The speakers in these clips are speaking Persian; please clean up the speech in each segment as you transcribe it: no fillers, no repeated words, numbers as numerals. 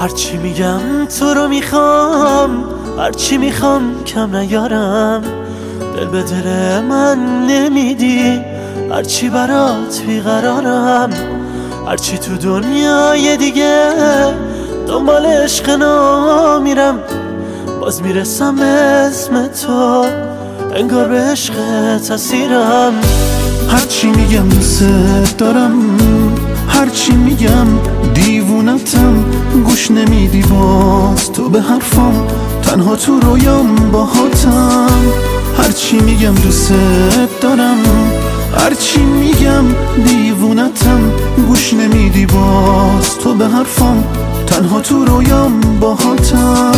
هرچی میگم تو رو میخوام، هرچی میخوام کم نیارم. دل به دل من نمیدی، هرچی برات بیقرارم. هرچی تو دنیای دیگه دنبال عشق نمیرم، باز میرسم به اسم تو، انگار به عشقت اسیرم. هرچی میگم دوست دارم، هرچی میگم دیوونتم، گوش نمیدی باز تو به حرفم، تنها تو رویام باهاتم. هرچی میگم دوست دارم، هرچی میگم دیوونتم، گوش نمیدی باز تو به حرفم، تنها تو رویام باهاتم.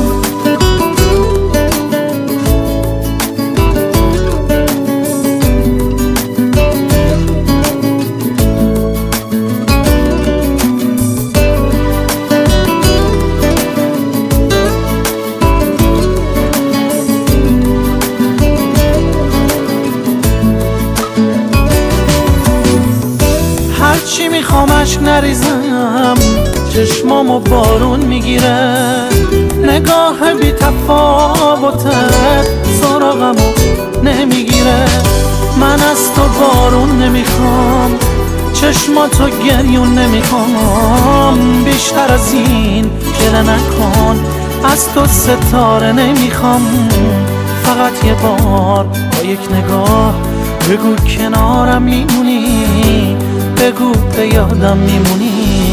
هرچی میخوام اشک نریزم، چشمامو بارون میگیره، نگاه بی تفاوتت سراغمو نمیگیره. من از تو بارون نمیخوام، چشماتو گریون نمیخوام، بیشتر از این گله نکن، از تو ستاره نمیخوام. فقط یه بار با یک نگاه بگو کنارم میمونی، بگو به یادم میمونی.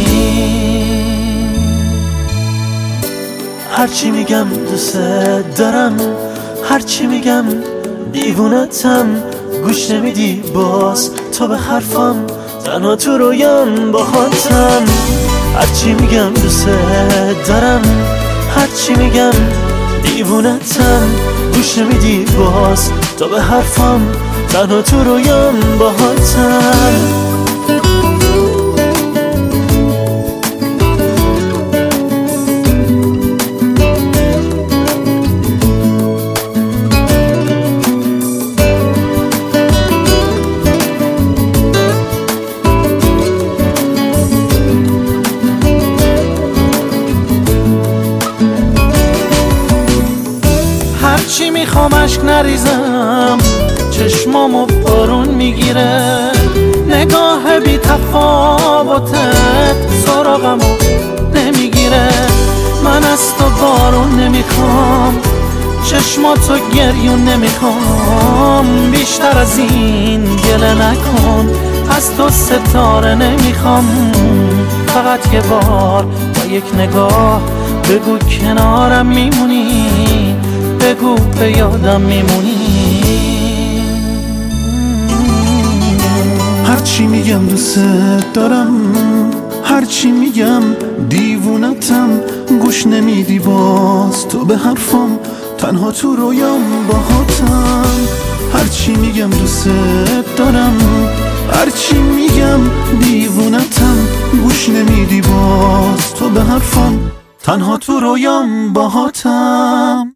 هرچی میگم دوست دارم، هرچی میگم دیوونتم، گوش نمیدی باز تو به حرفم، تنها تو رویام باهاتم. هرچی میگم دوست دارم، هرچی میگم دیوونتم، گوش نمیدی باز تو به حرفم، تنها تو رویام باهاتم. هرچی میخوام اشک نریزم، چشمامو بارون میگیره، نگاه بی تفاوتت سراغمو نمیگیره. من از تو بارون نمیخوام، چشماتو گریون نمیخوام، بیشتر از این گله نکن، از تو ستاره نمیخوام. فقط یه بار با یک نگاه بگو کنارم میمونی، بگو به یادم میمونی. هرچی میگم دوست دارم، هرچی میگم دیوونتم، گوش نمیدی باز تو به حرفم، تنها تو رویام باهاتم. هرچی میگم دوست دارم، هرچی میگم دیوونتم، گوش نمیدی باز تو به حرفم، تنها تو رویام باهاتم.